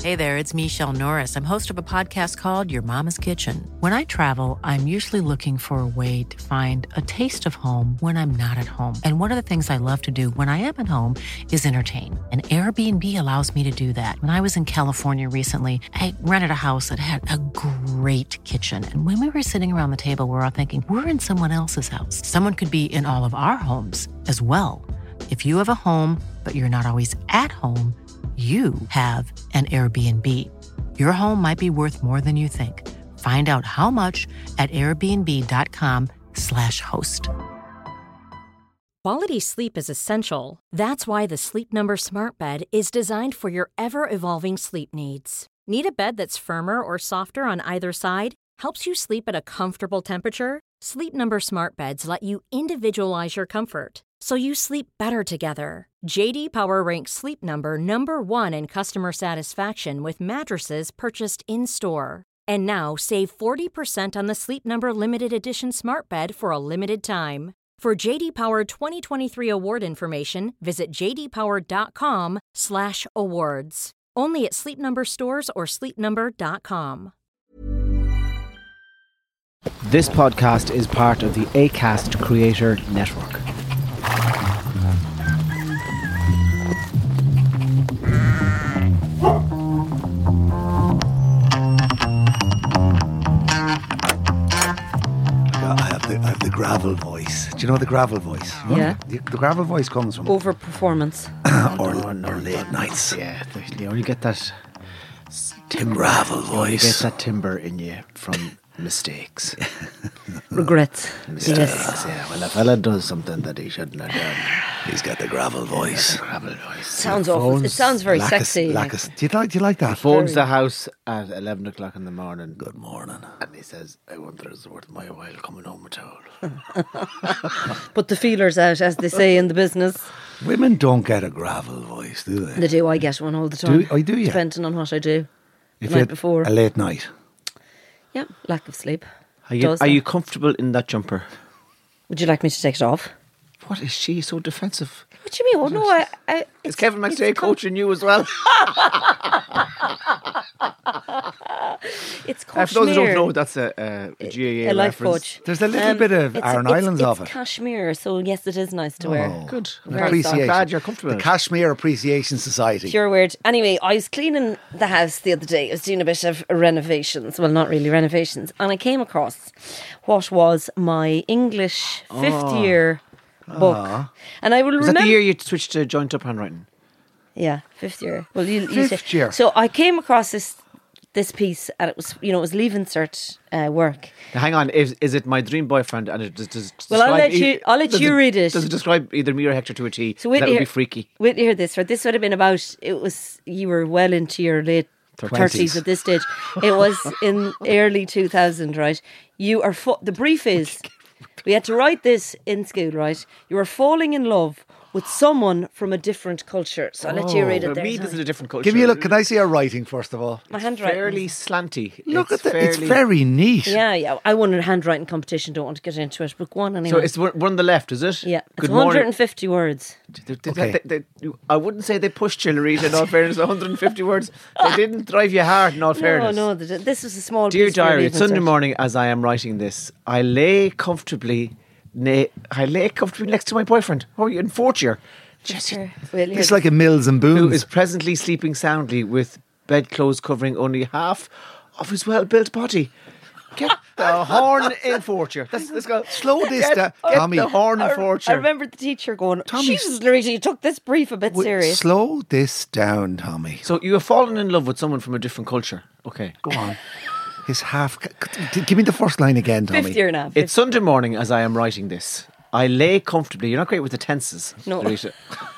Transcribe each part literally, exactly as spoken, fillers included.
Hey there, it's Michelle Norris. I'm host of a podcast called Your Mama's Kitchen. When I travel, I'm usually looking for a way to find a taste of home when I'm not at home. And one of the things I love to do when I am at home is entertain. And Airbnb allows me to do that. When I was in California recently, I rented a house that had a great kitchen. And when we were sitting around the table, we were all thinking, we're in someone else's house. Someone could be in all of our homes as well. If you have a home, but you're not always at home, you have an Airbnb. Your home might be worth more than you think. Find out how much at airbnb.com slash host. Quality sleep is essential. That's why the Sleep Number Smart Bed is designed for your ever-evolving sleep needs. Need a bed that's firmer or softer on either side? Helps you sleep at a comfortable temperature? Sleep Number Smart Beds let you individualize your comfort, so you sleep better together. J D Power ranks Sleep Number number one in customer satisfaction with mattresses purchased in-store. And now save forty percent on the Sleep Number Limited Edition Smart Bed for a limited time. For J D Power twenty twenty-three award information, visit jdpower.com slash awards. Only at Sleep Number stores or sleep number dot com. This podcast is part of the Acast Creator Network. I have the, I have the gravel voice. Do you know the gravel voice? Yeah. The, the gravel voice comes from Overperformance. or, No, no, or late nights. Yeah, the- you only get that Tim gravel You only get voice. that timber in you from mistakes. Regrets. Mistakes, Yes. yeah. When a fella does something that he shouldn't have done, He's got the gravel voice. gravel voice. Sounds awful. It sounds very Lacus- sexy. lacus- Do you like? Do you like that? Phones the house at eleven o'clock in the morning. Good morning. And he says, I wonder is it worth my while coming home with towel. Put the feelers out, as they say in the business. Women don't get a gravel voice, do they? They do. I get one all the time. Do- oh, do you? Depending on what I do. If the night you had before. a late night. Yeah, lack of sleep. Are you, Does are that. you comfortable in that jumper? Would you like me to take it off? What is she so defensive? What do you mean? Oh, no, I... I Is Kevin McStay com- coaching you as well? It's Uh, for those who don't cashmere. know, that's a, a G A A A life reference. coach. There's a little Um, bit of it's- Aran it's- Islands it's of it. cashmere, so yes, it is nice to wear. Oh, Good. an Very appreciation. I'm glad you're comfortable. The Kashmir Appreciation Society. Pure weird. Anyway, I was cleaning the house the other day. I was doing a bit of renovations. Well, not really renovations. And I came across what was my English fifth year book. And I will Was remember. that the year you switched to joint up handwriting? Yeah, fifth year. Well, you, you Fifth say- year. So I came across this this piece, and it was, you know, it was leaving cert uh, work. Now, hang on, is, is it My Dream Boyfriend? And it does, does Well, I'll describe let you- I'll let does you read it. Does it describe either me or Hector to a T? So wait that till would be you- freaky. Wait to hear this. Right, this would have been about. It was you were well into your late thirties at this stage. It was in early two thousand, right? You are fo- the brief is we had to write this in school, right? You were falling in love with someone from a different culture. So I'll let you read it For there. me, this is a different culture. Give me a look. Can I see your writing first of all? My handwriting. Fairly slanty. Look it's at that. It's fairly- very neat. Yeah, yeah. I won a handwriting competition. Don't want to get into it, but go on anyway. So it's one one on the left, is it? yeah, it's Good one hundred morning. fifty words. They- they- Okay. they- they- I wouldn't say they pushed you, Larita, in all fairness, one hundred fifty words. They didn't drive you hard, in all fairness. No, no. th- This was a small. Dear piece for diary, leaving it's Sunday cert. morning as I am writing this. I lay comfortably, na- I lay comfortably next to my boyfriend. Oh, you're in fourth year. Jesse, Sure. Well, here- It's like a Mills and Boons. who is presently sleeping soundly with bedclothes covering only half of his well-built body. Get the horn in fourth year. Let's, let's go. Slow this Get, down, get Tommy. the horn in I, fourth I year. remember the teacher going, Tommy, Jesus, Larita, you took this brief a bit Wait, serious. Slow this down, Tommy. So you have fallen in love with someone from a different culture. Okay. Go on. His half. Give me the first line again, Tommy. Fifth year now. It's Sunday morning as I am writing this. I lay comfortably. You're not great with the tenses. No. Larita.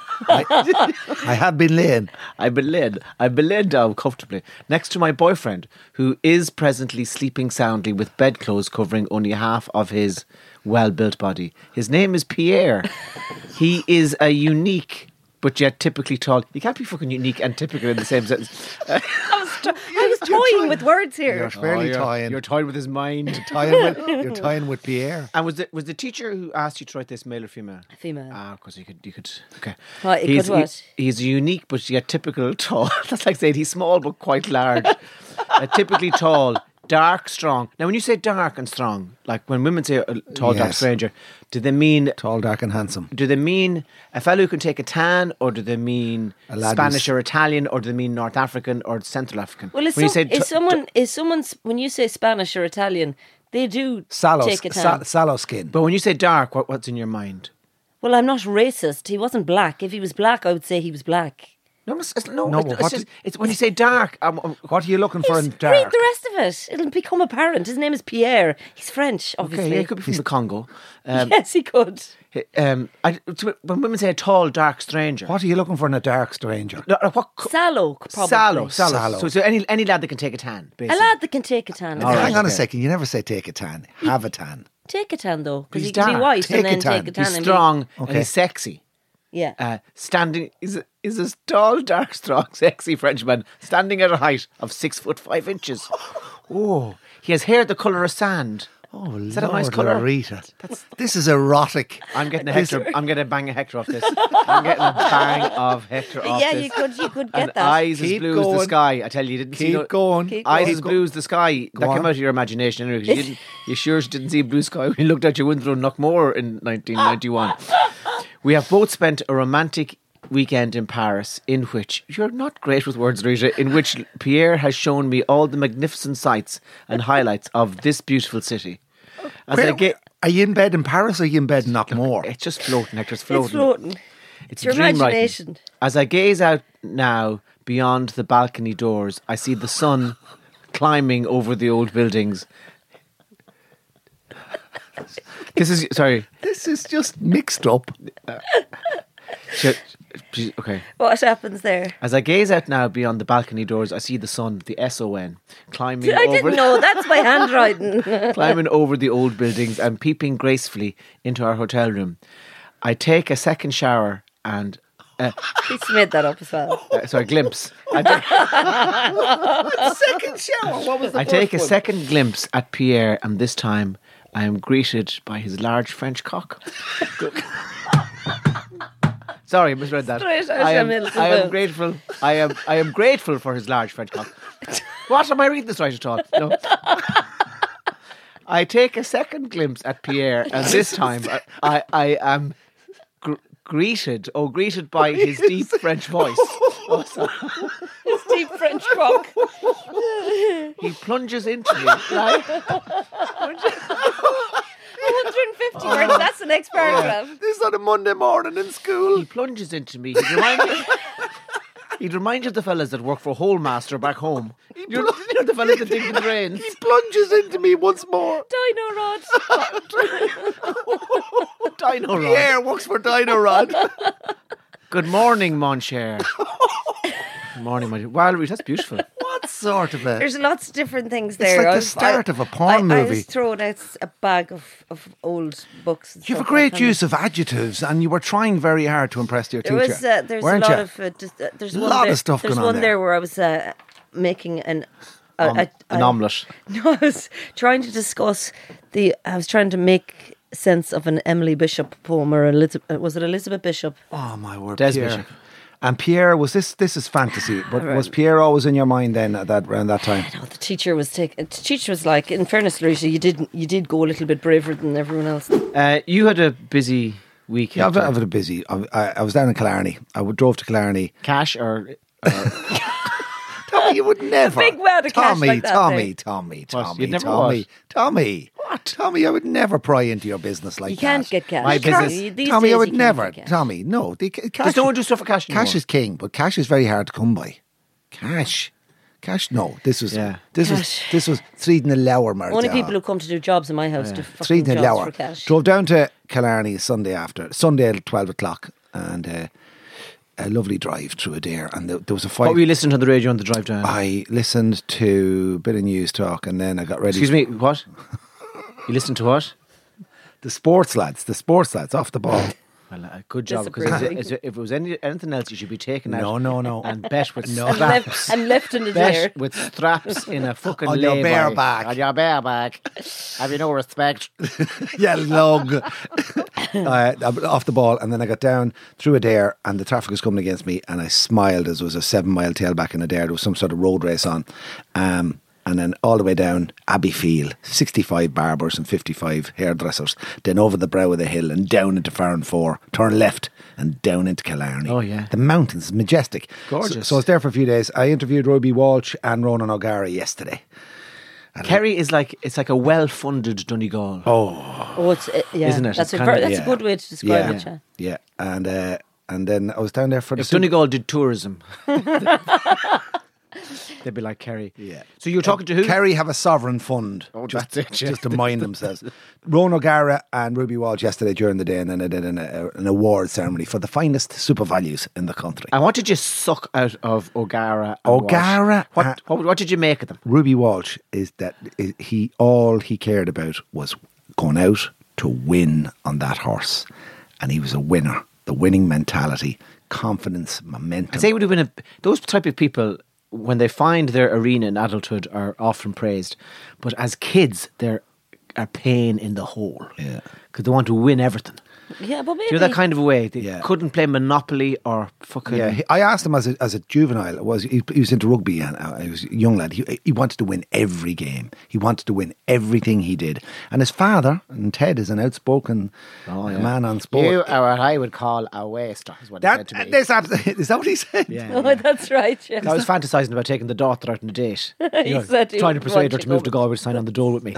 I have been laying. I laid, I laid down comfortably next to my boyfriend, who is presently sleeping soundly with bedclothes covering only half of his well-built body. His name is Pierre. He is a unique but yet typically tall. You can't be fucking unique and typical in the same sentence. I was, t- I was toying with words here. You're fairly you're, toying. You're toying with his mind. Tying with, you're tying with Pierre. And was the was the teacher who asked you to write this male or female? Female. Ah, because you could you could okay. Right, you he's, could what? He, he's unique, but yet typical tall. That's like saying he's small but quite large. uh, typically tall. Dark, strong. Now, when you say dark and strong, like when women say a tall, dark Yes. stranger, do they mean Tall, dark and handsome. do they mean a fellow who can take a tan, or do they mean A lad Spanish who's- or Italian, or do they mean North African or Central African? Well, is, when some, t- is someone is someone's when you say Spanish or Italian, they do Sallow, take a sa- tan. sallow skin. but when you say dark, what, what's in your mind? Well, I'm not racist. He wasn't black. If he was black, I would say he was black. No, it's, it's, no, No, it's, but it's what just, do- it's when you say dark. Um, um, What are you looking for in Just dark? read the rest of it. It'll become apparent. His name is Pierre. He's French, obviously. okay, yeah, it could be from the Congo. Um, Yes, he could. um, I, when women say a tall, dark stranger, What are you looking for in a dark stranger? no, uh, what? co- Sallow, probably. Sallow, sallow. Sallow. So, so any any lad that can take a tan, A basically. lad that can take a tan. All right, Hang on okay. a second. You never say take a tan. Have a tan. Take a tan, though, because He's he can be dark. white Take and a then tan. take a tan. He's and strong and Okay. he's sexy. Be, yeah. Uh, standing is a, is a tall, dark, strong, sexy Frenchman standing at a height of six foot five inches. Oh, he has hair the colour of sand. Oh, Is that a nice Lord colour? Rita. This is erotic. I'm getting a Hector. I'm getting a bang of Hector off this. I'm getting a bang of Hector off yeah, this. you could, you could get And that. eyes as Keep blue as the going. sky. I tell you, you didn't see Keep no, going. Keep eyes going. as blue as the sky. that on. came out of your imagination anyway. 'Cause You, didn't, you sure didn't see blue sky when you looked out your window in Knockmore in nineteen ninety-one. We have both spent a romantic weekend in Paris in which, you're not great with words, Rita, in which Pierre has shown me all the magnificent sights and highlights of this beautiful city. As I Where- get, are you in bed in Paris or are you in bed in Knockmore? it's just floating, Hector. It's floating. It's floating. It's your dream writing. imagination. As I gaze out now beyond the balcony doors, I see the sun climbing over the old buildings. This is sorry. This is just mixed up. Sh- sh- Okay. What happens there? As I gaze out now beyond the balcony doors, I see the sun, the S O N, climbing I over didn't know. That's my handwriting. climbing over the old buildings and peeping gracefully into our hotel room. I take a second shower and uh, He's made that up as well. uh, sorry, glimpse. I take, Second shower. What was I take a second glimpse at Pierre, and this time I am greeted by his large French cock. Sorry, I misread that. Straight out I of am, Middleton I am Booth. grateful. I am. I am grateful for his large French cock. What am I reading this right at all? No. I take a second glimpse at Pierre, and this time I, I, I am gr- greeted, oh, greeted by his deep French voice. Oh, sorry. His deep French cock. He plunges into me. Like, one hundred fifty words. That's the next paragraph. This is on a Monday morning in school. he plunges into me. He'd remind me. He'd remind you of the fellas that work for Holmaster back home. You know, you know the fellas that dig the drains. He plunges into me once more. Dino Rod. Dino Rod. Pierre works for Dino Rod. Good morning, mon cher. Good morning, my dear. Wow, Louise, that's beautiful. What sort of a... There's lots of different things It's there. like I the was- start I- of a porn I, I movie. was throwing out a bag of, of old books. and You have a stuff great like that. use of adjectives, and you were trying very hard to impress your There teacher. was uh, there's weren't a lot you? of uh, just, uh, there's A one lot of there, stuff There's going on one there. there where I was uh, making an a, Um, a, an a- omelette. No, I was trying to discuss the. I was trying to make sense of an Emily Bishop poem, or Elizabeth, was it Elizabeth Bishop? Oh my word, Des Pierre. Bishop. And Pierre, was this? This is fantasy, but was Pierre always in your mind then at that around that time? No, the teacher was taking. The teacher was like, in fairness, Larissa, you did you did go a little bit braver than everyone else. Uh, you had a busy week. Yeah, I've, Hector. I've had a busy. I, I, I was down in Killarney. I would- drove to Killarney. Cash or Tommy, you would never. big wad of cash Tommy, like that Tommy, there. Tommy, What? Tommy, You'd never Tommy, what? Tommy. What? Tommy, I would never pry into your business like You that. can't get cash. My You can't- business- these Tommy, days I you would can't never. get cash. Tommy, no. The, cash, Does no one do stuff for cash anymore? cash is king, but cash is very hard to come by. Cash. Cash, no. This was Yeah. this Cash. was this was three and a lower marriage. Only people who come to do jobs in my house do three fucking and a jobs lower. for cash. Drove down to Killarney Sunday after Sunday at twelve o'clock, and uh, a lovely drive through a dare, and there, there was a fight. What were you listening to on the radio on the drive down? I listened to a bit of news talk, and then I got ready. Excuse me, what? You listened to what? The sports lads, the sports lads, off the ball. Well, uh, good job, because if, if it was any, anything else, you should be taken out. No, no, no. And bet with No. And straps. left, and left in the Bet chair. with straps in a fucking On your lay-by. bare back. On your bare back. Have you no respect? Yeah, lug. uh, off the ball, and then I got down through a dare, and the traffic was coming against me, and I smiled as it was a seven mile tailback in a dare. There was some sort of road race on. Um, and then all the way down Abbeyfield, sixty-five barbers and fifty-five hairdressers, then over the brow of the hill and down into Farron Four, turn left and down into Killarney. Oh, yeah. The mountains, majestic. Gorgeous. So, so I was there for a few days. I interviewed Ruby Walsh and Ronan O'Gara yesterday. Kerry is like, it's like a well-funded Donegal. Oh, Oh, it's, uh, yeah. Isn't it? That's, It's a, kinda- ver- that's yeah. a good way to describe yeah, it, yeah. yeah. And, uh, and then I was down there for the... If Donegal did tourism, they'd be like Kerry. Yeah. So you were talking to who? Kerry have a sovereign fund. Oh, just, that's it, yeah. just to mind themselves. Ron O'Gara and Ruby Walsh yesterday during the day, and then I did an, a, an award ceremony for the finest super values in the country. And what did you suck out of O'Gara? and O'Gara, Walsh? uh, What, what what did you make of them? Ruby Walsh is that is he all he cared about was going out to win on that horse, and he was a winner. The winning mentality, confidence, momentum. I'd say it would have been a, those type of people, when they find their arena in adulthood, are often praised. But as kids, they're a pain in the hole. Yeah. Because they want to win everything. Yeah, but maybe. Do you know that kind of a way? They Yeah. couldn't play Monopoly or fucking... Yeah, he, I asked him as a, as a juvenile. It was he, he was into rugby and uh, he was a young lad. He, he wanted to win every game. He wanted to win everything he did. And his father, and Ted, is an outspoken Oh, yeah. man on sport. You are what I would call a waster, is what he that, said to me. this, is that what he said? Yeah. Oh, that's right, yeah. I was fantasising about taking the daughter out on a date. He said he trying to would persuade want her to to go move to with- Galway to sign on the dole with me.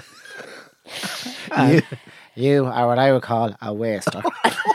And you are what I would call a waster.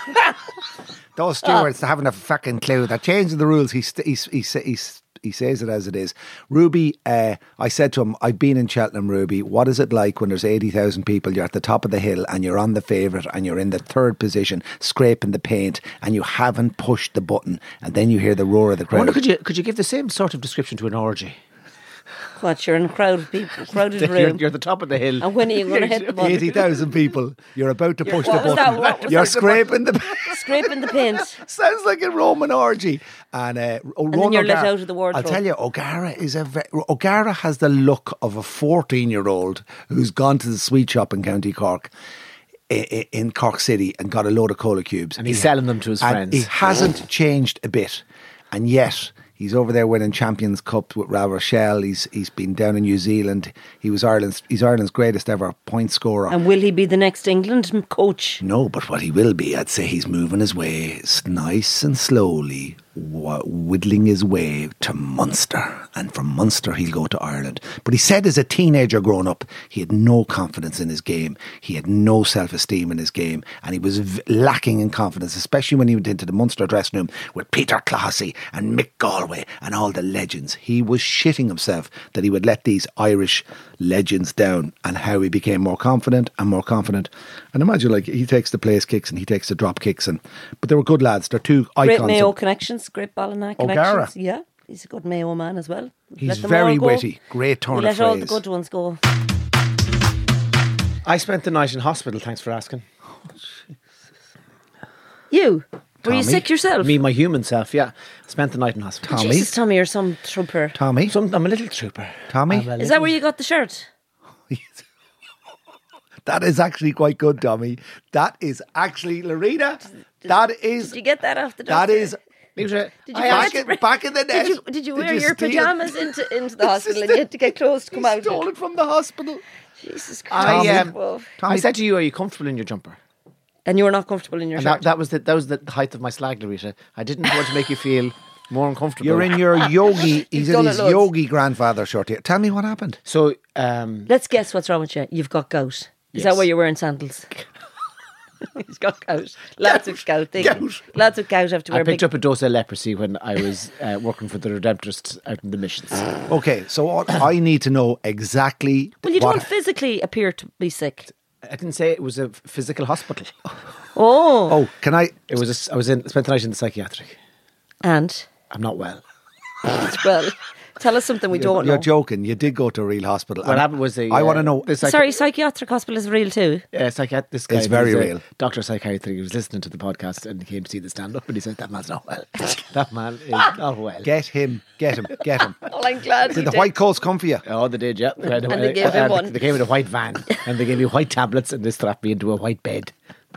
Those stewards haven't a fucking clue. They're changing the rules. He st- he, he, he, he, he says it as it is. Ruby, uh, I said to him, I've been in Cheltenham, Ruby. What is it like when there's eighty thousand people, you're at the top of the hill and you're on the favourite and you're in the third position, scraping the paint, and you haven't pushed the button, and then you hear the roar of the I crowd. wonder, could you, could you give the same sort of description to an orgy? What, you're in a crowd of people, crowded You're, room. you're at the top of the hill. And when are you going to hit the button? eighty thousand people, you're about to push what the was button. that? What was You're that? scraping the Scraping the paint. Sounds like a Roman orgy. And, uh, and then you're let out of the wardrobe. I'll tell you, O'Gara is a ve- O'Gara has the look of a fourteen-year-old who's gone to the sweet shop in County Cork, i- i- in Cork City, and got a load of cola cubes. And he's selling them to his and friends. He hasn't changed a bit, and yet he's over there winning Champions Cup with La Rochelle. He's he's been down in New Zealand. He was Ireland's he's Ireland's greatest ever point scorer. And will he be the next England coach? No, but what he will be, I'd say he's moving his way s- nice and slowly, w- whittling his way to Munster. And from Munster, he'll go to Ireland. But he said as a teenager growing up, he had no confidence in his game. He had no self-esteem in his game. And he was v- lacking in confidence, especially when he went into the Munster dressing room with Peter Clohessy and Mick Galway and all the legends. He was shitting himself that he would let these Irish legends down, and how he became more confident and more confident. And imagine, like, he takes the place kicks and he takes the drop kicks, and but they were good lads. They're two icons. Great Mayo of- connections, great Ballina O'Gara. connections. Yeah, he's a good Mayo man as well. He's Let them very all go. witty. Great turn We of let all the phrase. good ones go. I spent the night in hospital, thanks for asking. You? Were you Tommy? sick yourself? Me, my human self, yeah. Spent the night in hospital. Tommy? Jesus, Tommy, you're some trooper. Tommy? Some, I'm a little trooper. Tommy? I'm a Is that where you got the shirt? That is actually quite good, Tommy. That is actually, Lorena, that is, Did you get that off the that doctor? is, Did Did you back, forget in, to- back in the net. Did you, did you wear your steal- pyjamas into, into the hospital and you had to get clothes to come He out? stole it from the hospital. Jesus I, Christ. um, Whoa. Tommy, I said to you, are you comfortable in your jumper? And you were not comfortable in your And shirt. that, that was the that was the height of my slag, Larita. I didn't want to make you feel more uncomfortable. you're in your yogi, he's in done his it loads. yogi grandfather shirt here. Tell me what happened. So, um, Let's guess what's wrong with you. You've got gout. Is that Yes. why you're wearing sandals? He's got gout. Lots of gout. They- Gout. Lots of gout have to I wear picked big... up a dose of leprosy when I was uh, working for the Redemptorists out in the missions. Okay, so what, I need to know exactly Well, you what, don't physically appear to be sick. I didn't say it was a physical hospital. Oh. Oh, can I? It was. A, I was in. Spent the night in the psychiatric. And? I'm not well. Well, Tell us something we You're, don't you're know. joking. You did go to a real hospital. What And happened was the. I want to uh, know. the psychi- Sorry, psychiatric hospital is real too. Yeah, psychiat- this guy It's very was a real. Doctor of psychiatry. He was listening to the podcast and he came to see the stand up and he said, "That man's not well. That man is not well." Get him. Get him. Get him. Well, I'm glad. Did the white coats come for you? Oh, they did, yeah. And they gave him one. They came in a white van and they gave me white tablets and they strapped me into a white bed.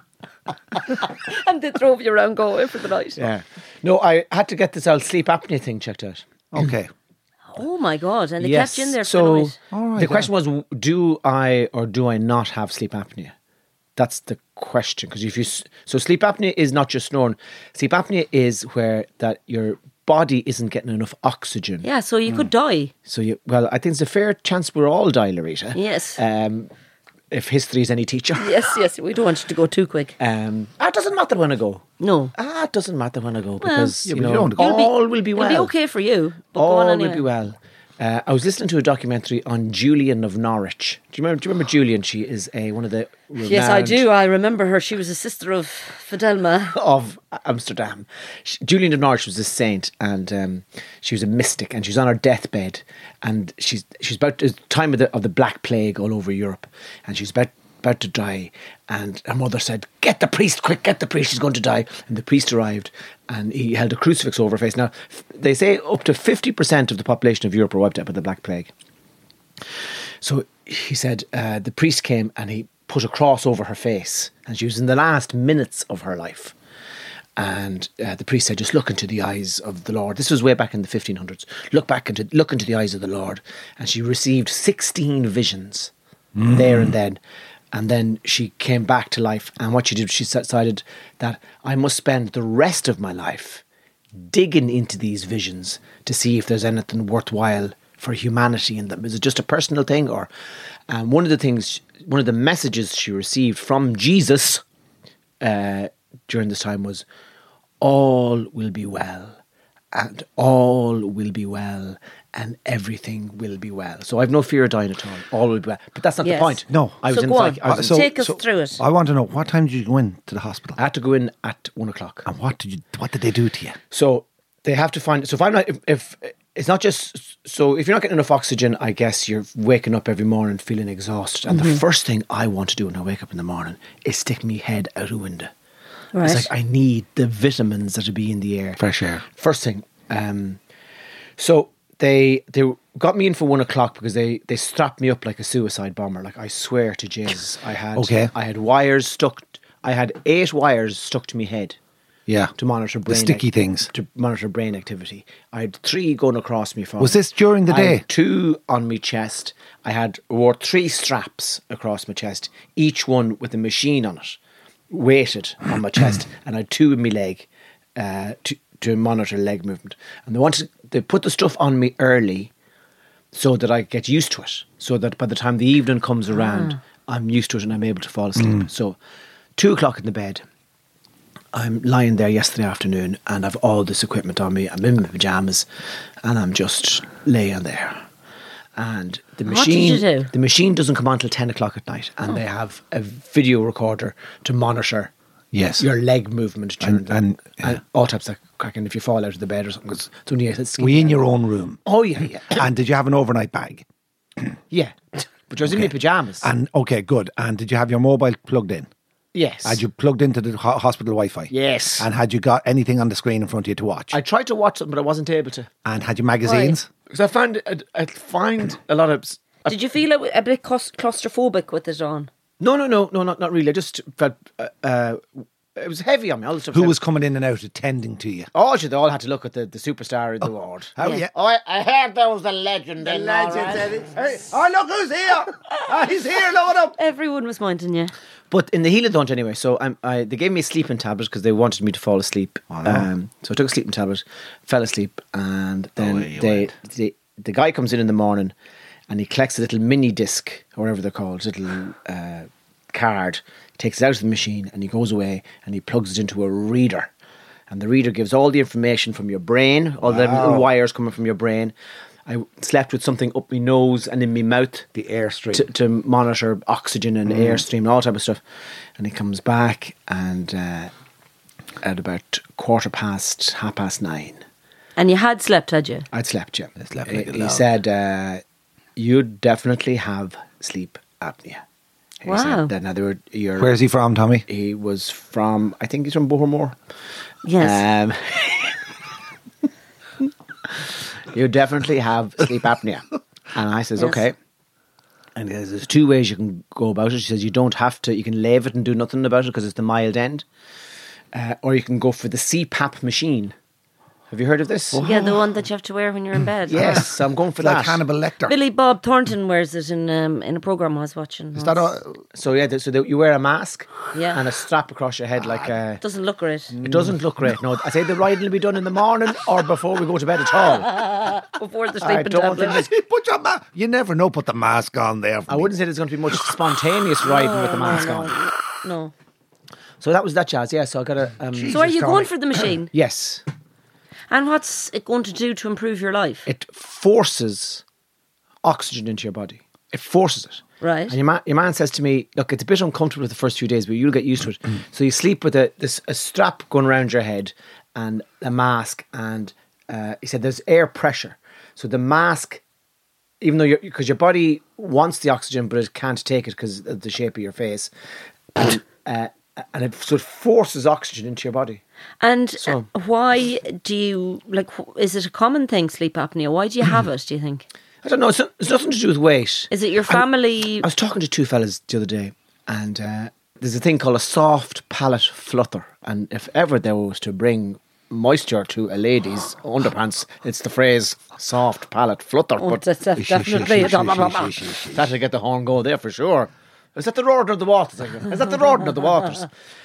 And they drove you around going for the night. Yeah. No, I had to get this old sleep apnea thing checked out. Okay. Oh my God! And they Yes. kept you in there for so the night. All right, the question was, do I or do I not have sleep apnea? That's the question. Because if you s- so sleep apnea is not just snoring. Sleep apnea is where that your body isn't getting enough oxygen. Yeah, so you could die. So you well, I think there's a fair chance we're all die, Larita. Yes. Um, if history is any teacher. Yes, yes. We don't want you to go too quick. Um, ah, it doesn't matter when I go. No. Ah, it doesn't matter when I go because Yeah, you but you know don't go. You'll be- all will be well. It'll be okay for you. But go All on will anyway. be well. Uh, I was listening to a documentary on Julian of Norwich. Do you remember? Do you remember Julian? She is a one of the Yes, I renowned do. I remember her. She was a sister of Fidelma. of Amsterdam. She, Julian of Norwich was a saint, and um, she was a mystic, and she's on her deathbed, and she's she's about the time of the of the Black Plague all over Europe, and she's about about to die, and her mother said, "Get the priest, quick! Get the priest! She's going to die." And the priest arrived, and he held a crucifix over her face. Now, f- they say up to fifty percent of the population of Europe were wiped out by the Black Plague. So he said, uh, the priest came and he put a cross over her face, and she was in the last minutes of her life. And uh, the priest said, "Just look into the eyes of the Lord." This was way back in the fifteen hundreds. Look back into look into the eyes of the Lord, and she received sixteen visions there and then. And then she came back to life. And what she did, she decided that I must spend the rest of my life digging into these visions to see if there's anything worthwhile for humanity in them. Is it just a personal thing? Or um, one of the things, one of the messages she received from Jesus uh, during this time was, all will be well, and all will be well, and everything will be well. So I've no fear of dying at all. All will be well. But that's not Yes. the point. No. I was So in go on. psych- I was in- So- Take us through it. I want to know, what time did you go in to the hospital? I had to go in at one o'clock. And what did you? What did they do to you? So they have to find. So if I'm not, if, if it's not just so, if you're not getting enough oxygen, I guess you're waking up every morning feeling exhausted. And Mm-hmm. the first thing I want to do when I wake up in the morning is stick my head out a window. Right. It's like I need the vitamins that will be in the air. Fresh air. First thing. Um, so they they got me in for one o'clock because they they strapped me up like a suicide bomber. Like I swear to Jesus, I had Okay. I had wires stuck. I had eight wires stuck to my head Yeah. to monitor The brain sticky ac- things. to monitor brain activity. I had three going across me. Was this during the I day? had two on my chest. I had wore three straps across my chest, each one with a machine on it, weighted on my chest, and I had two in my leg uh, to to monitor leg movement. And they wanted they put the stuff on me early so that I get used to it, so that by the time the evening comes around, I'm used to it and I'm able to fall asleep. So, two o'clock in the bed. I'm lying there yesterday afternoon and I've all this equipment on me. I'm in my pajamas and I'm just laying there. And the What did machine you do? the machine doesn't come on till ten o'clock at night, and they have a video recorder to monitor Yes. your leg movement during And- the, and, and, yeah. all types of cracking if you fall out of the bed or something. 'Cause it's only a skin- Were you in your own room? Oh yeah, yeah. And did you have an overnight bag? Yeah. But I was in my pyjamas. And okay, good. And did you have your mobile plugged in? yes. Had you plugged into the ho- hospital Wi-Fi? Yes. And had you got anything on the screen in front of you to watch? I tried to watch something, but I wasn't able to. and had you magazines? Because I found I, I find a lot of Did you feel a, a bit claus- claustrophobic with it on? no, no, no, no, not not really. I just felt uh, uh, it was heavy on me. All the stuff Who heavy. was coming in and out attending to you? Oh, sure, they all had to look at the, the superstar in the ward. How Yeah. yeah. Oh, I, I heard there was a legend. in all right. Hey, oh, look who's here! Ah, he's here, load up! Everyone was minding you. But in the Healing Dungeon anyway, so I'm, I, they gave me a sleeping tablet because they wanted me to fall asleep. Um, so I took a sleeping tablet, fell asleep, and then Away you they, went. the the guy comes in in the morning and he collects a little mini disc, or whatever they're called, little uh, card, takes it out of the machine and he goes away and he plugs it into a reader. And the reader gives all the information from your brain, all the little wires coming from your brain. I slept with something up my nose and in my mouth. The airstream. To, to monitor oxygen and airstream and all type of stuff. And he comes back and uh, at about quarter past, half past nine. And you had slept, had you? I'd slept, yeah. I slept He, like a he log. said, uh, you definitely have sleep apnea. He Wow. said that now they were, you're, Where's he from, Tommy? he was from, I think he's from Bohermore. Yes. Um, you definitely have sleep apnea. And I says, Yes. okay. And he says, there's two ways you can go about it. She says, you don't have to, you can lave it and do nothing about it because it's the mild end. Uh, or you can go for the C PAP machine. Have you heard of this? Yeah, the one that you have to wear when you're in bed. Yes, so I'm going for Like that. Hannibal Lecter. Billy Bob Thornton wears it in um, in a programme I was watching. Is that all? So yeah, th- so that you wear a mask Yeah. and a strap across your head like a... Doesn't look great. It doesn't look great. No, I say the riding will be done in the morning or before we go to bed at all. Before the I sleeping don't tablet. think Put your ma- you never know. Put the mask on there. For I me. wouldn't say there's going to be much spontaneous riding with the mask no, on. No. So that was that jazz. Yeah. So I got a um, So are you Tommy. going for the machine? yes. And what's it going to do to improve your life? It forces oxygen into your body. It forces it. Right. And your man, your man says to me, "Look, it's a bit uncomfortable the first few days, but you'll get used to it." So you sleep with a this a strap going around your head and a mask, and uh, he said there's air pressure. So the mask, even though you're because your body wants the oxygen, but it can't take it because of the shape of your face, and, uh, and it sort of forces oxygen into your body. And So- uh, why do you, like, wh- is it a common thing, sleep apnea? Why do you have it, do you think? I don't know. It's, not, it's nothing to do with weight. Is it your family? I was talking to two fellas the other day, and uh, there's a thing called a soft palate flutter. And if ever there was to bring moisture to a lady's underpants, it's the phrase soft palate flutter. Oh, but that's that's definitely it. that'll get the horn go there for sure. Is that the roaring of the waters? Is that the roaring of the waters?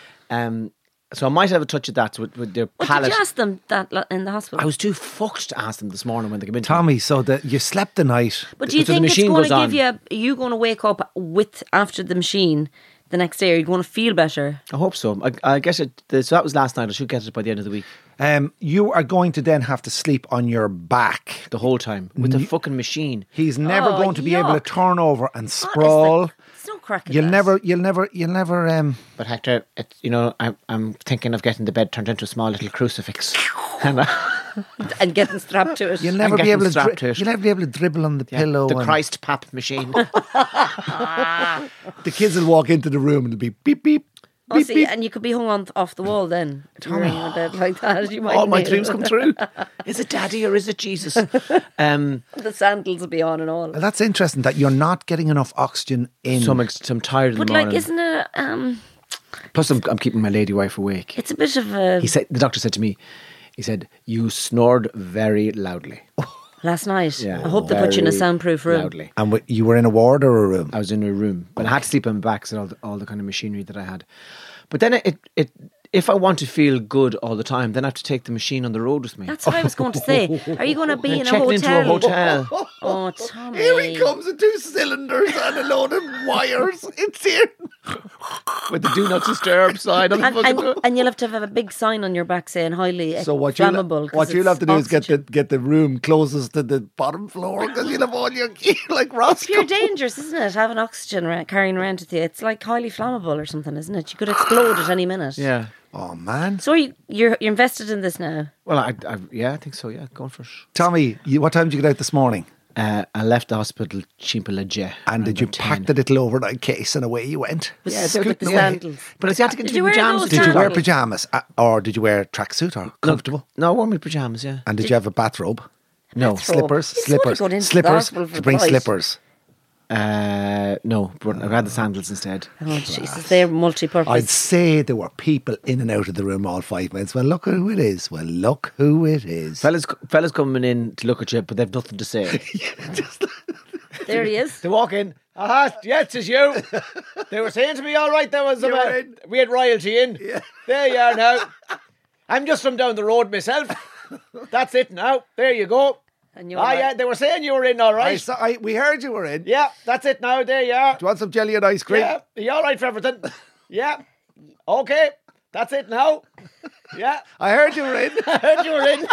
Um, so I might have a touch of that with, with their What palate. did you ask them that lo- in the hospital? I was too fucked to ask them this morning when they came in. Tommy, so that you slept the night. But do you so the think it's machine going to goes give on. you? Are you going to wake up with after the machine the next day? Are you going to feel better? I hope so. I, I get it. So that was last night. I should get it by the end of the week. Um, you are going to then have to sleep on your back. The whole time with the fucking machine. He's never Oh, going to be able to yuck. turn over and What is sprawl. the- There's no crack in You'll that. never, you'll never, you'll never. Um, But Hector, it, you know, I'm I'm thinking of getting the bed turned into a small little crucifix. And, uh, and getting strapped to it. you'll never be getting able to. strapped Dri- to it. you'll never be able to dribble on the yeah, pillow. the and Christ pap machine. the kids will walk into the room and it'll be beep beep. Oh, Beep, see, beep. and you could be hung on off the wall then. If you're in a bed like that, you might All my need dreams it. come true. Is it Daddy or is it Jesus? Um, The sandals will be on and all. Well, that's interesting that you're not getting enough oxygen in. so I'm, ex- I'm tired in But the like, morning. isn't it? Um, Plus, I'm, I'm keeping my lady wife awake. it's a bit of a. He said the doctor said to me, he said you snored very loudly. Last night, Yeah, I hope they put you in a very soundproof room. Loudly. and w- you were in a ward or a room. I was in a room, but I had to sleep on my back because of all the, all the kind of machinery that I had. But then it, it, if I want to feel good all the time, then I have to take the machine on the road with me. That's what I was going to say. Are you going to be in a Checking into a hotel? hotel. Oh, Tommy. with two cylinders and a load of wires. It's here. with the do not disturb sign on the And, fucking and, door. and you'll have to have a big sign on your back saying highly So what you'll, flammable. 'cause what you'll it's have to do is get the oxygen. get the room closest to the bottom floor because you'll have all your like It's Roscoe. pure dangerous, isn't it? Having oxygen ra- carrying around with you. It's like highly flammable or something, isn't it? You could explode at any minute. Yeah. Oh man, So are you, you're you're invested in this now. Well, I, I, yeah, I think so. Yeah, going for it. Tommy, you, what time did you get out this morning? Uh, I left the hospital cheap legit. And did you pack the little overnight case and away you went? With, Yeah, with they were the like- sandals. But I had to get Did into you wear pajamas. those to Did you do wear that. pajamas uh, or did you wear a tracksuit or comfortable? No, I wore my pajamas. Yeah. And did you have a bathrobe? No. Bathrobe. Slippers, It's only slippers, going into the slippers. hospital for To bring the night. slippers. Uh, no, but I had the sandals instead. Oh Jesus, they're multi-purpose. I'd say there were people in and out of the room all five minutes. Well, look who it is. Well, look who it is. Fellas, fellas coming in to look at you, but they've nothing to say. There he is. They walk in. Aha, yes, it's you. They were saying to me, all right, there was a You man- were in. we had royalty in. There you are now. I'm just from down the road myself. That's it now. There you go. And you Ah, yeah, they were saying you were in, all I right. saw, I, we heard you were in. Do Yeah, that's it now. There you are. you want some jelly and ice cream? Yeah, are you all right for everything? Yeah. Okay, that's it now. Yeah, I heard you were in. I heard you were in.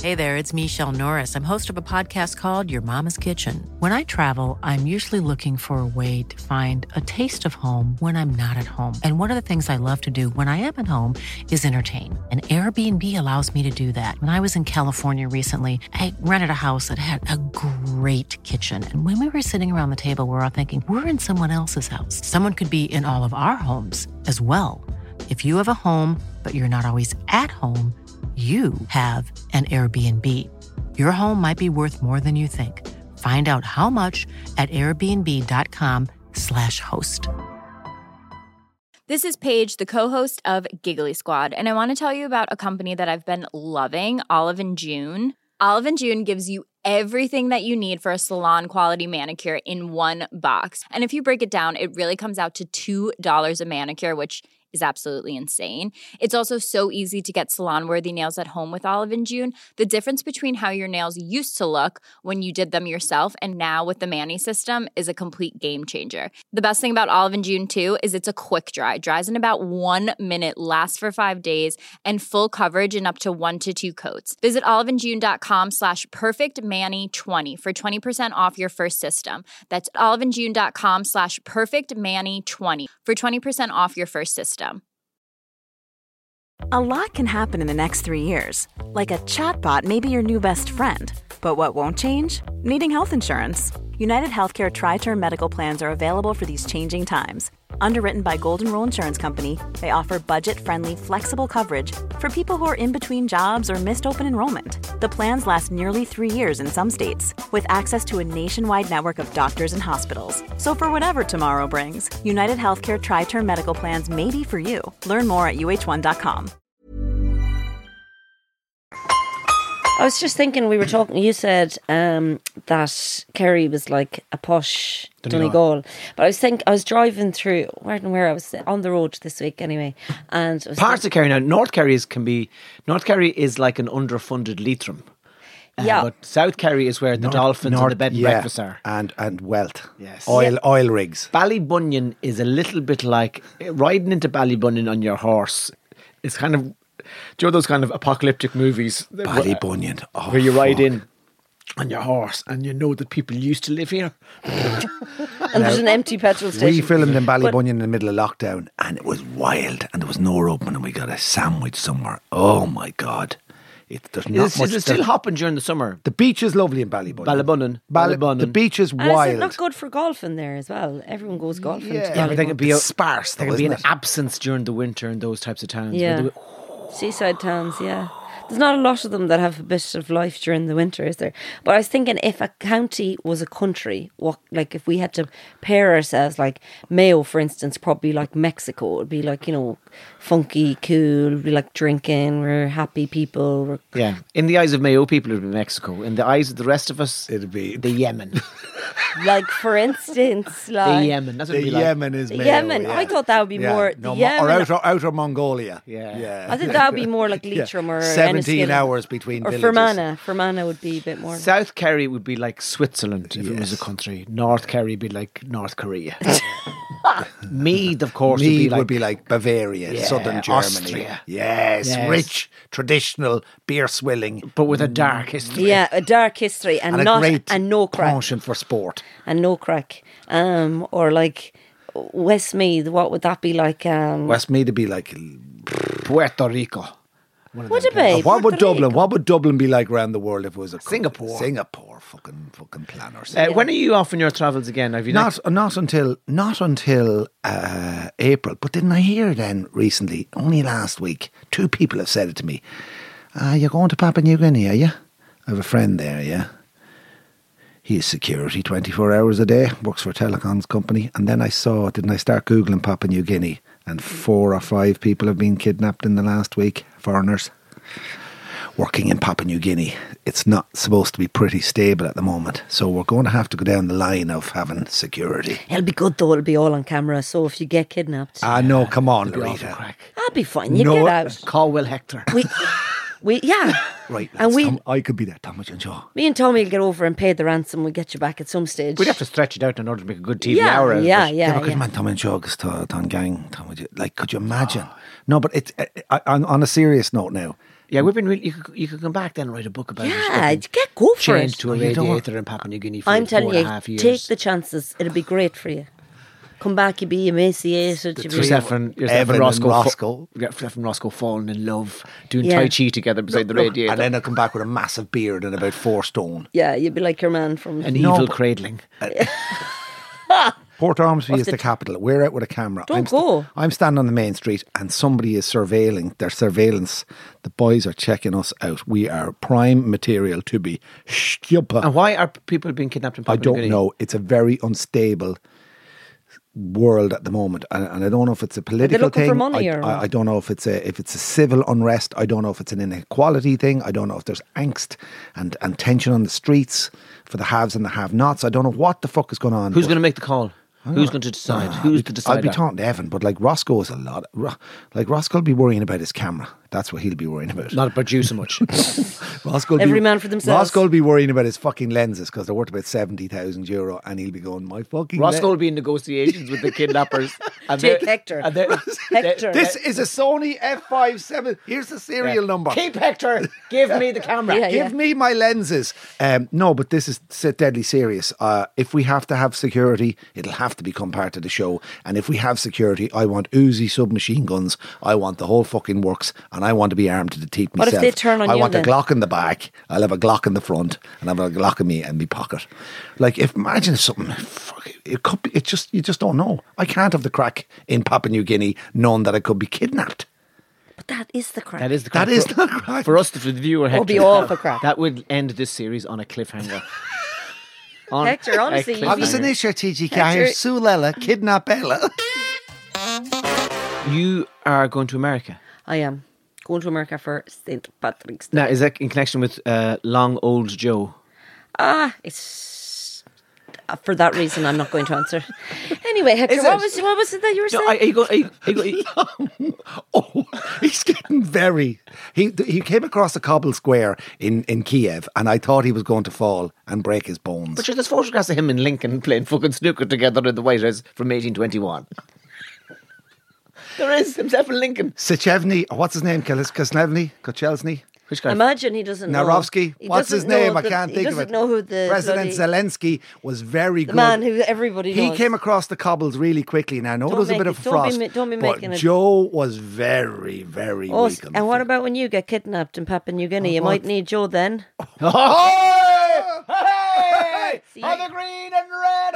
Hey there, it's Michelle Norris. I'm host of a podcast called Your Mama's Kitchen. When I travel, I'm usually looking for a way to find a taste of home when I'm not at home. And one of the things I love to do when I am at home is entertain. And Airbnb allows me to do that. When I was in California recently, I rented a house that had a great kitchen. And when we were sitting around the table, we were all thinking, we're in someone else's house. Someone could be in all of our homes as well. If you have a home, but you're not always at home, you have an Airbnb. Your home might be worth more than you think. Find out how much at airbnb.com slash host. This is Paige, the co-host of Giggly Squad, and I want to tell you about a company that I've been loving, Olive and June. Olive and June gives you everything that you need for a salon-quality manicure in one box. And if you break it down, it really comes out to two dollars a manicure, which is absolutely insane. It's also so easy to get salon-worthy nails at home with Olive and June. The difference between how your nails used to look when you did them yourself and now with the Mani system is a complete game changer. The best thing about Olive and June, too, is it's a quick dry. Dries in about one minute, lasts for five days, and full coverage in up to one to two coats. Visit oliveandjune.com slash perfectmani20 for twenty percent off your first system. That's oliveandjune.com slash perfectmani20 for twenty percent off your first system. A lot can happen in the next three years. Like a chatbot may be your new best friend. But what won't change? Needing health insurance. United Healthcare Tri-Term Medical Plans are available for these changing times. Underwritten by Golden Rule Insurance Company, they offer budget-friendly, flexible coverage for people who are in between jobs or missed open enrollment. The plans last nearly three years in some states, with access to a nationwide network of doctors and hospitals. So for whatever tomorrow brings, United Healthcare Tri-Term Medical Plans may be for you. Learn more at U H one dot com. I was just thinking, we were talking, you said um, that Kerry was like a posh Donegal. But I was think I was driving through, where and where I was on the road this week anyway. And I was Parts thinking, of Kerry now, North Kerry is, can be, North Kerry is like an underfunded Leitrim. Uh, Yeah. But South Kerry is where the North- dolphins North- and the bed and yeah, breakfasts are. And, and wealth. Yes. Oil, Yeah. oil rigs. Ballybunion is a little bit like riding into Ballybunion on your horse. It's kind of, do you know those kind of apocalyptic movies? Ballybunion. Oh, where you ride fuck. in on your horse and you know that people used to live here. and there's an empty petrol station. We filmed in Ballybunion in the middle of lockdown and it was wild and there was no open and we got a sandwich somewhere. Oh my God. It, there's not Is, much is it still there- hopping during the summer? The beach is lovely in Ballybunion. Ballybunion. Bally- Ballybunion. The beach is And is wild. it not good for golfing there as well? Everyone goes golfing. Yeah, to Yeah, but there Ballybunion. could be a, It's sparse there though, could be isn't an it? absence during the winter in those types of towns. where Yeah. they- Seaside towns, yeah. There's not a lot of them that have a bit of life during the winter, is there? But I was thinking, if a county was a country, what, like if we had to pair ourselves, like Mayo, for instance, probably like Mexico, it would be like, you know, funky, cool, it'd be like drinking, we're happy people. We're, Yeah, in the eyes of Mayo people, it would be Mexico. In the eyes of the rest of us, It'd be the Yemen. like, for instance, the like Yemen. That's what the it'd be like. Yemen is The Mayo, Yemen. yeah. I thought that would be Yeah. more no, the mo- or Yemen. outer, outer Mongolia. Yeah. yeah. I think that would be more like Yeah. Leitrim or seventeen Enniskillen. hours between or villages. Fermanagh. Fermanagh would be a bit more. South Kerry would be like Switzerland if it was a Yes. country. North Kerry would be like North Korea. Meath, of course, Mead would be like, Bavaria, Yeah, southern Germany. Austria. Yes, Yes. rich, traditional, beer swilling. but with a dark history. Yeah, a dark history and, And a not great and no crack penchant for sport. and no crack. Um, or like Westmeath, what would that be like? Um, Westmeath would be like. Puerto Rico. would it be? What would Puerto Dublin? Rico? What would Dublin be like around the world if it was a country? Singapore. Singapore, fucking fucking planners. Uh, When are you off on your travels again? Have you Not not until not until uh, April. But didn't I hear then recently? Only last week, two people have said it to me. Uh, you're going to Papua New Guinea, are you? I have a friend there. Yeah, he is security twenty four hours a day. Works for a telecoms company. And then I saw, didn't I start googling Papua New Guinea? And four or five people have been kidnapped in the last week. Foreigners working in Papua New Guinea. It's not supposed to be pretty stable at the moment. So we're going to have to go down the line of having security. It'll be good though. It'll be all on camera. So if you get kidnapped, Ah, no, come on, Be awful Loretta. crack. I'll be fine. You No, get out. Call Will Hector. We, we, yeah. Right, And lads, we- Tom, I could be there, Thomas and Joe. Me and Tommy will get over and pay the ransom. We'll get you back at some stage. We'd have to stretch it out in order to make a good T V yeah, hour out yeah, of it. yeah, because yeah. man, Tom and Joe is to, to gang. Tom, would you, like, could you imagine? No, but it's uh, on, on a serious note now. Yeah, we've been. Really, you could you could come back then and write a book about it. Yeah, get go for Change it. to a You don't- radiator in Papua New Guinea for I'm four telling and a you, half years. take the chances. It'll be great for you. Come back, you'll be emaciated. You'll be Yourself and, yourself Evan and and Roscoe, Roscoe. Fa- yourself and Roscoe falling in love, doing Yeah. Tai Chi together beside the radiator. And then I'll come back with a massive beard and about four stone. Yeah, you'll be like your man from. An No, evil but- cradling. Port Ormsby Of is the- the capital. We're out with a camera. Don't I'm sta- go. I'm standing on the main street and somebody is surveilling. Their surveillance. The boys are checking us out. We are prime material to be stupid. And why are people being kidnapped in I Papua New don't Guinea? know. It's a very unstable world at the moment, and, and I don't know if it's a political looking thing. for money I, or I, I don't know if it's a if it's a civil unrest. I don't know if it's an inequality thing. I don't know if there's angst and, and tension on the streets for the haves and the have-nots. I don't know what the fuck is going on. Who's but- going to make the call? Who's going to decide? Who's the decider? I'll be talking to Evan, but like Roscoe is a lot. Ro- Like Roscoe will be worrying about his camera. That's what he'll be worrying about. Not about you so much. Roscoe will Every be, man for themselves. Roscoe will be worrying about his fucking lenses because they're worth about seventy thousand euro, and he'll be going, my fucking. Roscoe le- will be in negotiations with the kidnappers. And Take they're- Hector. and they're- Hector. This is a Sony F five seven. Here's the serial Yeah. number. Keep Hector. Give me the camera. Yeah, Give me my lenses. Um, no, but this is s- deadly serious. Uh, if we have to have security, it'll have to become part of the show. And if we have security, I want Uzi submachine guns. I want the whole fucking works, and I want to be armed to the teeth What if myself. they turn on I you want then? a Glock in the back. I'll have a Glock in the front, and I'll have a Glock in me in my pocket. Like, if imagine if something. Fuck, it could be. It just you just don't know. I can't have the crack in Papua New Guinea, knowing that I could be kidnapped. But that is the crack. That is the That crack. is for, the crack. For us, for the viewer, Hector. be off a crack. That would end this series on a cliffhanger. On Hector, honestly, a you'd I was be- an cliffhanger. issue, T G K. Hector- Sulela, kidnap Ella. You are going to America. I am going to America for Saint Patrick's Day. Now, is that in connection with uh, Long Old Joe? Ah, it's uh, for that reason I'm not going to answer. Anyway, Hector, Is what it? was what was it that you were No, saying? are you going? Are you, are you going Oh, he's getting very. He he came across a cobble square in, in Kiev, and I thought he was going to fall and break his bones. but sure, there's photographs of him and Lincoln playing fucking snooker together in the White House from eighteen twenty-one. There is himself and Lincoln. Sichevny, what's his name? Kis- Kisnevny? Kochelny? Which guy? Imagine he doesn't know. Narovsky? He What's his doesn't know name? I the- can't think he of it. doesn't know who the President bloody- Zelensky was very the good. man who everybody He knows. came across the cobbles really quickly. Now, I know Don't there was a make bit it- of don't be frost, ma- don't be but making it- Joe was very, very Oh, weak. On the and what field. about when you get kidnapped in Papua New Guinea? you what? might need Joe then. Oh, hey, See? on the green and red.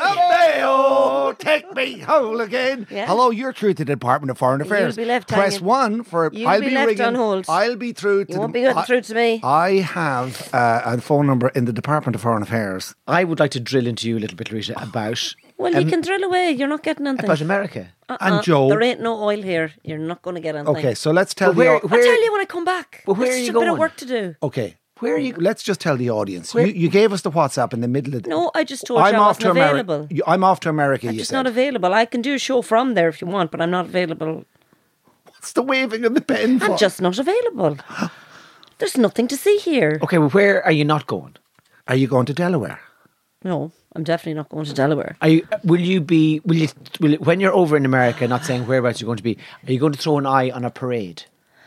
Mayo, take me whole again. Yeah. Hello, you're through to the Department of Foreign Affairs. be left Press hanging. one for. You'll I'll be be, left ringing. on hold. I'll be through to. You won't the, be getting I- through to me. I have uh, a phone number in the Department of Foreign Affairs. I would like to drill into you a little bit, Rita, about Well, you can drill away. You're not getting anything. about America. Uh-uh. And Joe. There ain't no oil here. You're not going to get anything. Okay, so let's tell But where- the. au- where- I'll tell you when I come back. Well, where It's are you just a bit going? of work to do. Okay. Where are you? Let's just tell the audience. Where- You, you gave us the WhatsApp in the middle of the. No, I just told I'm you I off to wasn't America. available. You- I'm off to America. I'm you just said. not available. I can do a show from there if you want, but I'm not available. What's the waving of the pen for? I'm just not available. There's nothing to see here. Okay, well, where are you not going? Are you going to Delaware? No, I'm definitely not going to Delaware. Are you? Will you be? Will you? Will you, when you're over in America, not saying whereabouts you're going to be, are you going to throw an eye on a parade?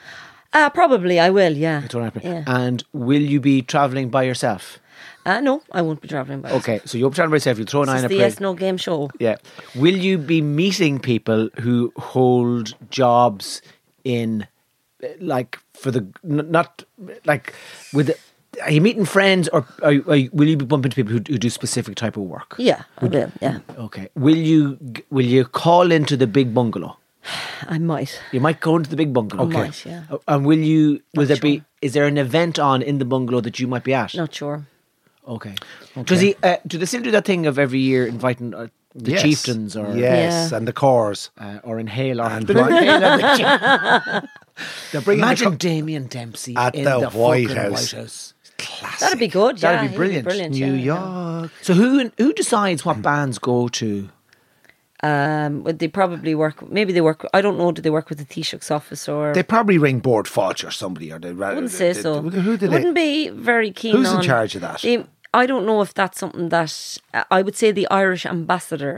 Uh, probably I will, yeah. Throw an eye on a parade? Yeah. And will you be travelling by yourself? Uh, no, I won't be travelling by myself. Okay, so you'll be travelling by yourself. You'll throw an eye This on is a the parade. Yes No Game show. Yeah. Will you be meeting people who hold jobs in, uh, like, for the, n- not, like, with, the, are you meeting friends or are, you- are you, will you be bumping into people who, who do specific type of work? Yeah, I will, yeah. Okay. Will you, g- will you call into the big bungalow? I might. You might go into the big bungalow. I might, yeah. Uh, And will you, will Not there be, sure. is there an event on in the bungalow that you might be at? Not sure. Okay. Does he, uh, do they still do that thing of every year inviting uh, the Yes. chieftains or, Yes, Yeah. and the cores. uh, or inhale or And But blind- inhale the chief- They're bringing Imagine the Damien Dempsey At in the the, White fucking House. White House. classic. That'd be good, yeah. That'd be he'd brilliant. brilliant New yeah, York. So who who decides what bands go to? yeah. Um, would they probably work, maybe they work, I don't know, do they work with the Taoiseach's office or... They probably ring Board Fudge or somebody. Or they I wouldn't say so. Who did Wouldn't they? be very keen Who's in on... charge of that? They, I don't know if that's something that... uh, I would say the Irish ambassador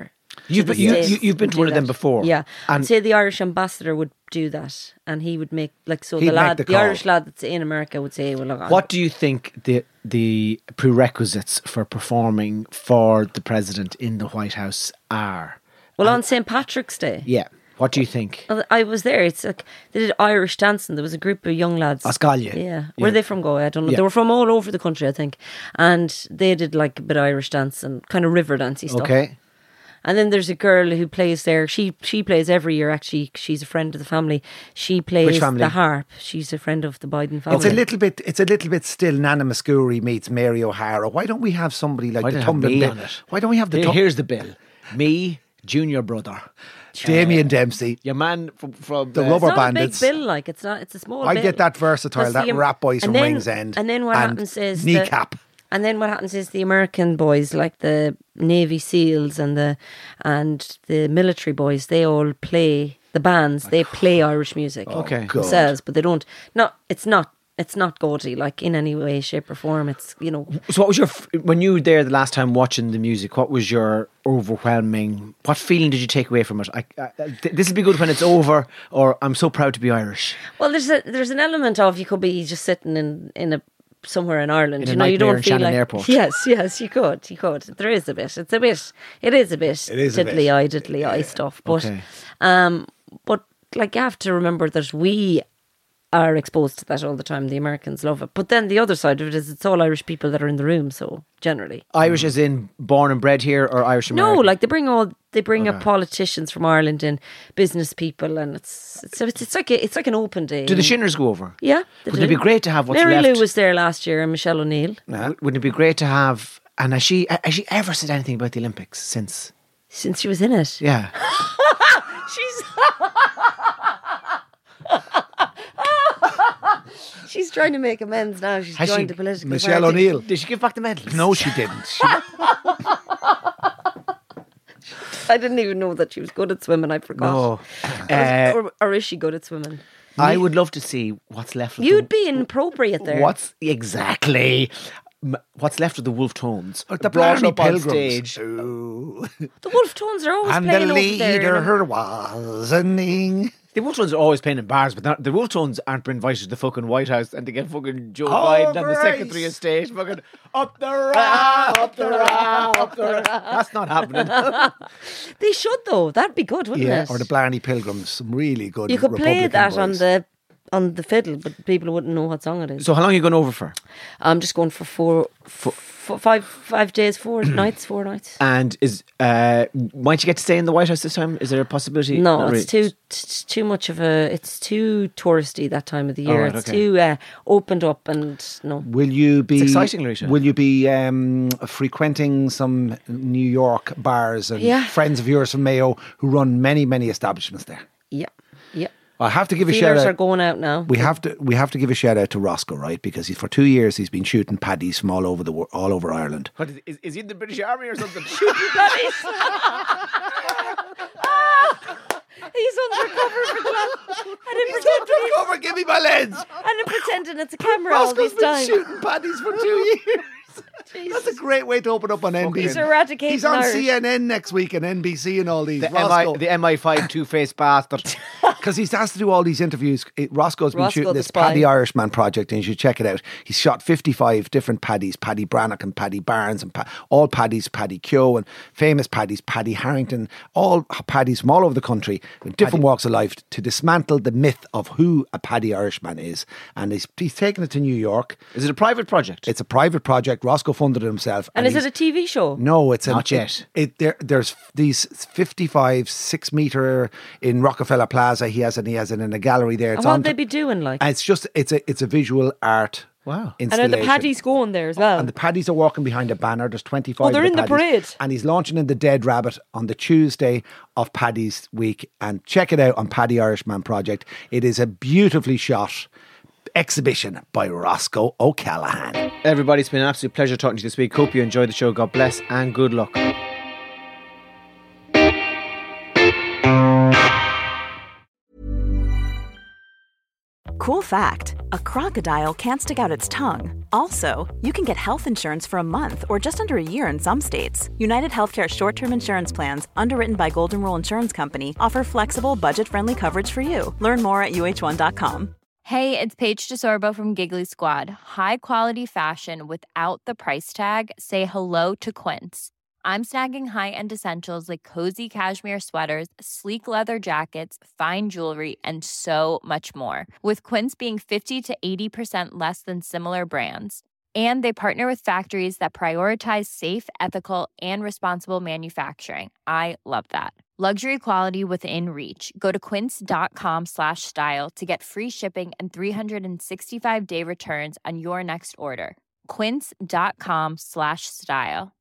You've to been, the you, States you, you've been and to do one of them that. before. Yeah. And And say the Irish ambassador would do that, and he would make like so. He'd the make lad, the the, call. Irish lad that's in America would say, "Well, look, I'm- what do you think the the prerequisites for performing for the president in the White House are? well on Saint Patrick's Day." Yeah. What do you think? Well, I was there. It's like they did Irish dancing. There was a group of young lads. Oscalia. Yeah. Where Yeah. are they from, Galway? I don't know. Yeah. They were from all over the country, I think. And they did like a bit of Irish dance and kind of river dancey stuff. Okay. And then there's a girl who plays there. She she plays every year, actually. She's a friend of the family. She plays family? the harp. She's a friend of the Biden family. It's a little bit. It's a little bit still. Nana Muscuri meets Mary O'Hara. Why don't we have somebody like Why the don't have tumbling me Bill? on it? Why don't we have the Here- tum- Here's the bill. Me, junior brother. Damien Dempsey, Your man from, from the uh, rubber it's not bandits? a big bill, like it's not. It's a small. I bill. get that versatile. That's That the- rap boys and from then- Ringsend. And then what happens is the- kneecap. And then what happens is the American boys, like the Navy SEALs and the and the military boys, they all play the bands. They play Irish music Okay. God. themselves, but they don't. Not. It's not. It's not gaudy, like in any way, shape, or form. It's you know. So what was your, f- when you were there the last time watching the music, what was your overwhelming, what feeling did you take away from it? I, I, th- this will be good when it's over, or I'm so proud to be Irish. Well, there's a there's an element of you could be just sitting in in a somewhere in Ireland. In a you know, you nightmare don't in feel Shannon like Airport. yes, yes, you could, you could. There is a bit. It's a bit. It is a bit. It is a bit. diddly eye, diddly eye stuff. But, Okay. um, but like you have to remember that we are exposed to that all the time. The Americans love it, but then the other side of it is it's all Irish people that are in the room. So generally, Irish as in born and bred here, or Irish American? no, like they bring all they bring up politicians from Ireland and business people, and it's it's it's, it's like a, it's like an open day. Do the Shinners go over? Yeah, they Wouldn't it do. be great to have what's Mary left? Lou was there last year, and Michelle O'Neill. W- Wouldn't it be great to have, and has she, has she ever said anything about the Olympics since? Since she was in it. Yeah. She's She's trying to make amends now. She's Has she- joined the political Michelle party. O'Neill. Did she give back the medals? No, she didn't. She, I didn't even know that she was good at swimming. I forgot. No. Uh, or, or is she good at swimming? I would love to see what's left of You'd the, be inappropriate there. What's exactly m- what's left of the Wolf Tones? the brought Blarney up on Pilgrims. stage. Ooh. The Wolf Tones are always And the playing over there. leader you know. was a ning. The Wolf Tones are always playing in bars, but not, the Wolf Tones aren't been invited to the fucking White House and to get fucking Joe Oh, Biden and the great. Secretary of State fucking up the ramp, up the ramp, up the ramp. That's not happening. They should though. That'd be good, wouldn't Yeah, it? or the Blarney Pilgrims. Some really good you could play Republican that on boys. the on the fiddle, but people wouldn't know what song it is. So how long are you going over for? I'm just going for four, four, four five, five days, four nights, four nights. And is uh, might you get to stay in the White House this time? Is there a possibility? No, Not it's really. too it's too much of a. It's too touristy that time of the year. right, it's okay. too uh, opened up and no. Will you be It's exciting, Larisha. Will you be um, frequenting some New York bars and Yeah. friends of yours from Mayo who run many, many establishments there? Yeah, yeah. I have to give a shout Feelers out. are going out now. We have to we have to give a shout out to Roscoe, right? Because he's, for two years he's been shooting paddies from all over the wor- all over Ireland. What is, is, is he in the British Army or something? He's undercover for the last, and then pretending, Cover, give me my lens. and then pretending it's a camera all Roscoe's this been time. shooting paddies for two years. That's a great way to open up on N B C. He's eradicating He's on Irish. C N N next week and N B C and all these. the, M I, Roscoe, the M I five two-faced bastard. because he's asked to do all these interviews. It, Roscoe's been Roscoe shooting the this spy. Paddy Irishman project, and you should check it out. He's shot fifty-five different paddies: Paddy Brannock and Paddy Barnes, and pa- all paddies, Paddy Keogh, and famous paddies, Paddy Harrington, all paddies from all over the country, with different walks of life, to dismantle the myth of who a Paddy Irishman is. And he's he's taken it to New York. Is it a private project? It's a private project. Roscoe funded it himself. And is he's- it a T V show? No, it's a, Not yet. It, it there, there's these fifty-five six meter in Rockefeller Plaza. He has it. He has it in a gallery there. And It's what on. would they be doing like? and it's just it's a it's a visual art. Wow. And are Installation. the paddies going there as well? And the paddies are walking behind a banner. There's twenty-five. Oh, they're of in the paddies. parade. And he's launching in the Dead Rabbit on the Tuesday of Paddy's Week. And check it out on Paddy Irishman Project. It is a beautifully shot exhibition by Roscoe O'Callaghan. Everybody, it's been an absolute pleasure talking to you this week. Hope you enjoyed the show. God bless and good luck. Cool fact, a crocodile can't stick out its tongue. Also, you can get health insurance for a month or just under a year in some states. United Healthcare short-term insurance plans, underwritten by Golden Rule Insurance Company, offer flexible, budget-friendly coverage for you. Learn more at U H one dot com. Hey, it's Paige DeSorbo from Giggly Squad. High quality fashion without the price tag. Say hello to Quince. I'm snagging high-end essentials like cozy cashmere sweaters, sleek leather jackets, fine jewelry, and so much more. With Quince being fifty to eighty percent less than similar brands. And they partner with factories that prioritize safe, ethical, and responsible manufacturing. I love that. Luxury quality within reach. Go to quince.com slash style to get free shipping and three sixty-five day returns on your next order. Quince.com slash style.